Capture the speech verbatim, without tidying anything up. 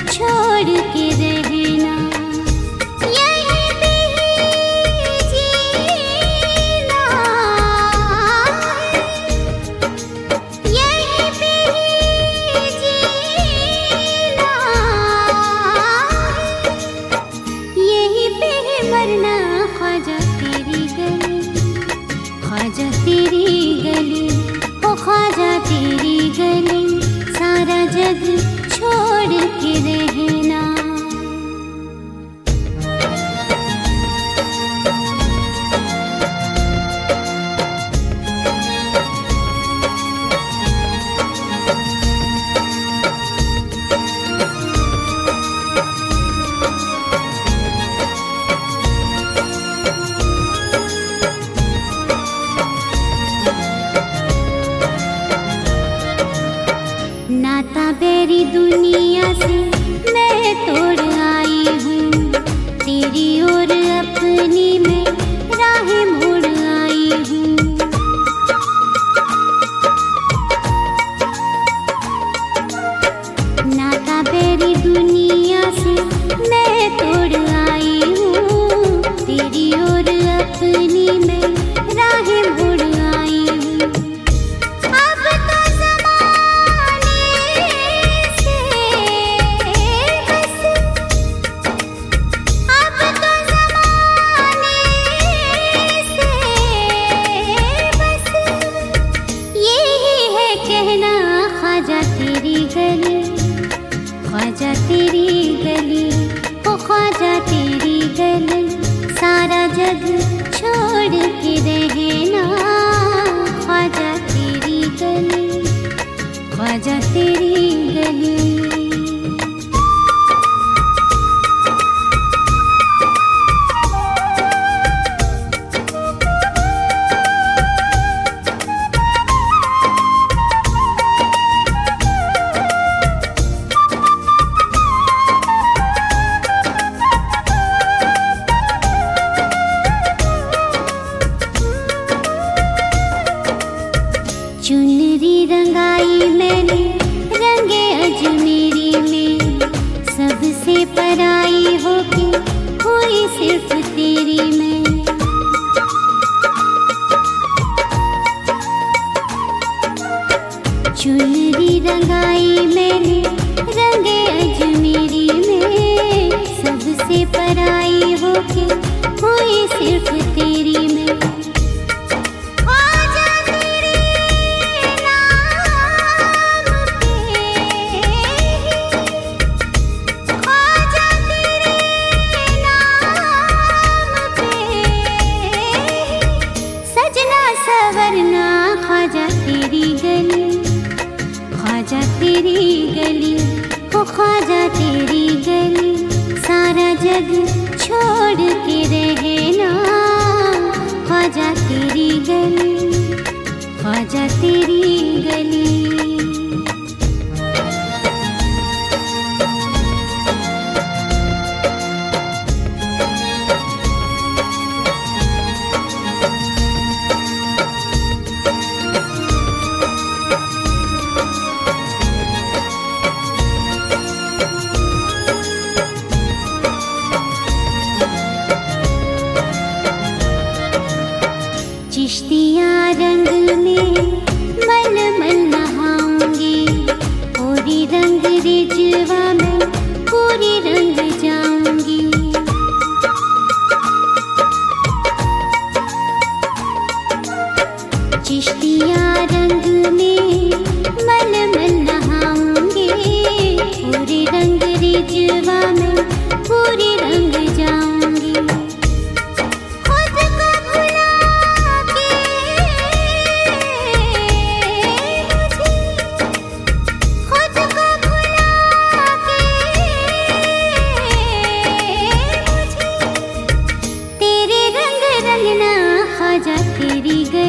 छोड़ के रहना, यहीं पे ही जीना है, यहीं पे ही जीना है, यहीं पे ही मरना। ख्वाजा तेरी गली, ख्वाजा तेरी गली, ओ ख्वाजा तेरी गली, सारा जग छोड़ के रहना। नाता बेरी दुनिया से मैं तोड़ आई हूँ, तेरी ओर अपनी मैं राहें मोड़ आई हूँ। नाता बेरी दुनिया से मैं तोड़ आई हूँ, तेरी ओर अपनी मैं राहें मोड़ आई हूँ। अब तो ख्वाजा तेरी गली, ओ ख्वाजा तेरी गली, सारा जग छोड़ के रहना। ख्वाजा तेरी गली, ख्वाजा तेरी गली। चुनरी रंगाई मैंने रंगे अजमेरी में, सबसे पराई होके हुई सिर्फ तेरी मैं। चुनरी रंगाई मैंने रंगे अजमेरी में, सबसे पराई होके हुई सिर्फ तेरी मैं। ख्वाजा तेरी गली, ख्वाजा तेरी गली, ओ ख्वाजा तेरी गली, सारा जग छोड़ के रहना। ख्वाजा तेरी गली, ख्वाजा तेरी गली। चिश्तियाँ रंग में मल मल नहाऊंगी, पूरी रंग रिजवा में पूरी रंग जाऊंगी। चिश्तियाँ रंग में मल मल नहाऊंगी, पूरी रंग रिजवा में पूरी रंग जाऊंगी। ख्वाजा तेरी